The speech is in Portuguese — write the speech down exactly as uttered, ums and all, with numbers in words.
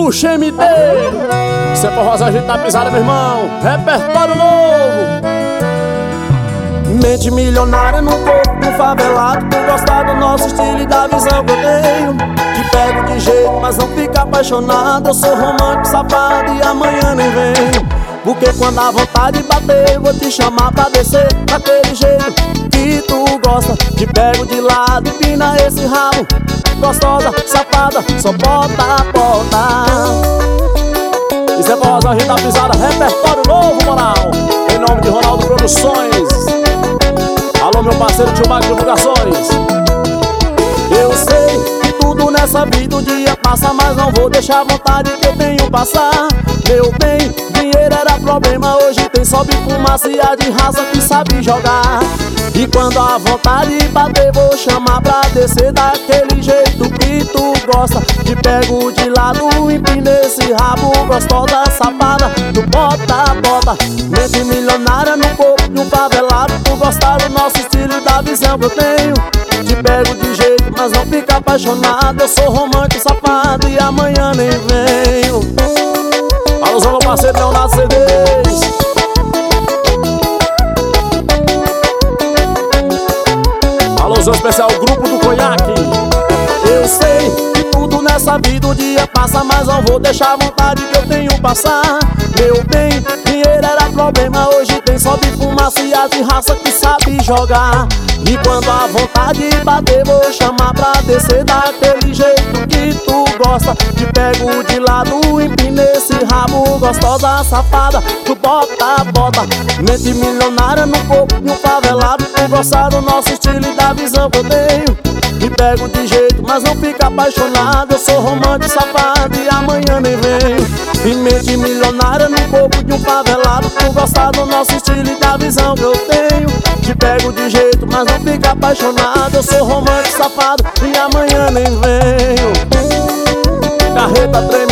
Puxa M D, isso é forrosa, a gente tá pisada, meu irmão. Repertório novo. Mente milionária no corpo do favelado, por gostar do nosso estilo e da visão que eu tenho. Te pego de jeito, mas não fica apaixonado. Eu sou romântico, safado e amanhã nem venho. Porque quando a vontade bater, eu vou te chamar pra descer daquele jeito que tu gosta. Te pego de lado e pina esse rabo. Gostosa, safada, só bota, bota. Isso é forrosa, a gente tá pisada. Repertório novo, moral. Em nome de Ronaldo Produções. Alô, meu parceiro Tio Magno Divulgações. Eu sei que tudo nessa vida um dia passa, mas não vou deixar a vontade que eu tenho passar. Meu bem, dinheiro era problema, hoje tem sobe fumaça e a de raça que sabe jogar. E quando a vontade bater, vou chamar pra descer daquele jeito que tu gosta. Te pego de lado, empina esse rabo. Gostosa, safada, tu bota, bota. Mente milionária no corpo de um favelado, por gostar do nosso estilo e da visão que eu tenho. Te pego de jeito, mas não fica apaixonado. Eu sou romântico, safado e amanhã nem venho. Alusão, meu parceiro Leonardo C Ds. Alusão especial, Grupo do Conhaque. Eu sei que tudo nessa vida um dia passa, mas não vou deixar a vontade que eu tenho passar. Meu bem, dinheiro era problema, hoje tem só de fumaça e a de raça que sabe jogar. E quando a vontade bater, vou chamar pra descer daquele jeito que tu gosta. Te pego de lado, empina esse rabo. Gostosa, safada, tu bota, bota. Mente milionária no corpo de um favelado, por gostar do nosso estilo e da visão que eu tenho. Me pego de jeito, mas não fica apaixonado. Eu sou romântico, safado e amanhã nem venho. E mente milionária no corpo de um favelado, por gostar do nosso estilo e da visão que eu tenho. Te pego de jeito, mas não fica apaixonado. Eu sou romântico, safado e amanhã nem venho. Carreta treme.